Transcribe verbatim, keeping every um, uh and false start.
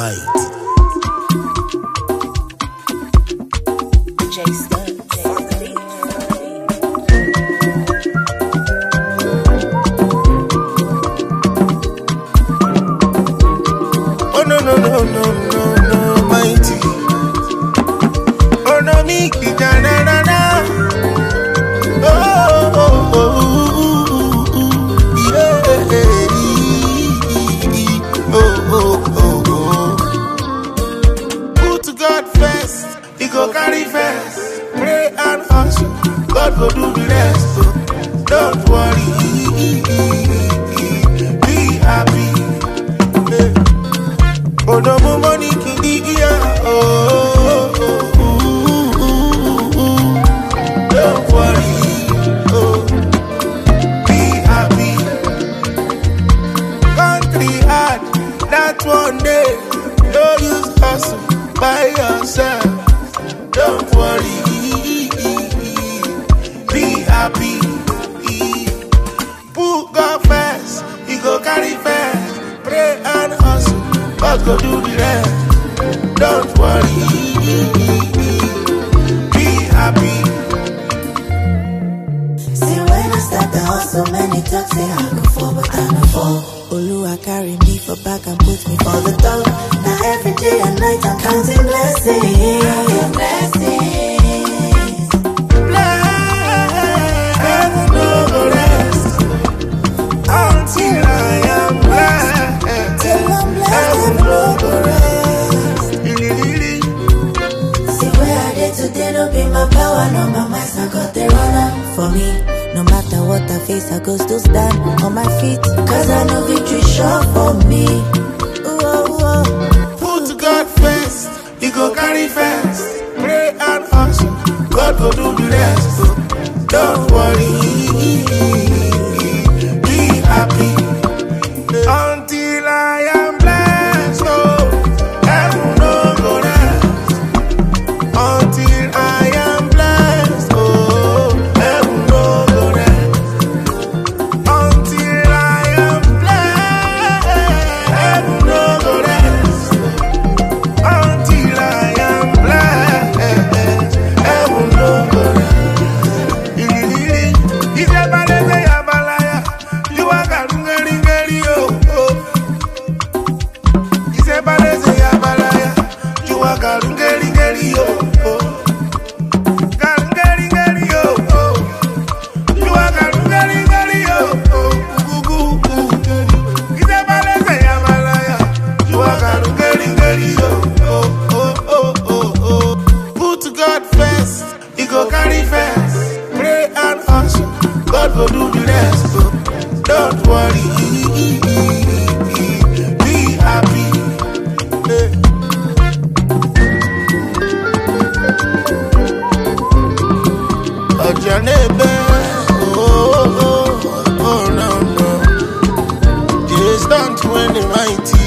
White. J Stud. Oh no no no no no no, mighty. Oh no, me na na na na. Oh oh oh oh, yeah. Oh oh oh oh. Put God first, He go carry first. Pray and hustle, God go do the rest. Oh, don't worry, be happy. Yeah. Oh no more money can the ear. Oh, oh, oh, oh, oh, oh. Don't worry. Oh, be happy. Country hard, that one day. No use hustle by yourself. Don't worry. Be happy. Put God first. He go carry first. Pray and hustle. God go do the rest. Don't worry. Be happy. See when I start the hustle, many talk say I go forward and I fall. Oluwa carry me for back and put me for the top. Now every day and night I'm counting blessings. Counting blessings. Blessed, heaven no go rest until I am blessed. Till I'm blessed, Heaven no go rest. Ililili. see where I did today, no be my power, no my might, I got the runner for me. No matter what I face, I go still stand on my feet. Cause I know victory sure for me. Ooh, oh, oh. Put God first, He go carry first. Pray and hustle, God go do the rest. So don't worry, be happy. Until I am blessed, oh, heaven no go rest. Until I am blessed, oh, heaven no go rest. Until I am blessed, heaven no go rest. Until I am blessed, heaven no go rest. Ililili, Isebalese yabalaya, you are garungeri ngeri oh oh. Isebalese yabalaya, you are garungeri ngeri oh oh. Garungeri ngeri oh oh. You are garungeri ngeri oh oh. Gugu gugu. Isebalese yabalaya, you are garungeri ngeri oh oh oh oh oh oh. Put God first, He go carry first. Pray and hustle, God go do the rest. Oh, don't worry, be happy. Hey. Ojanebe, oh oh oh oh no no. Just don't win the mighty.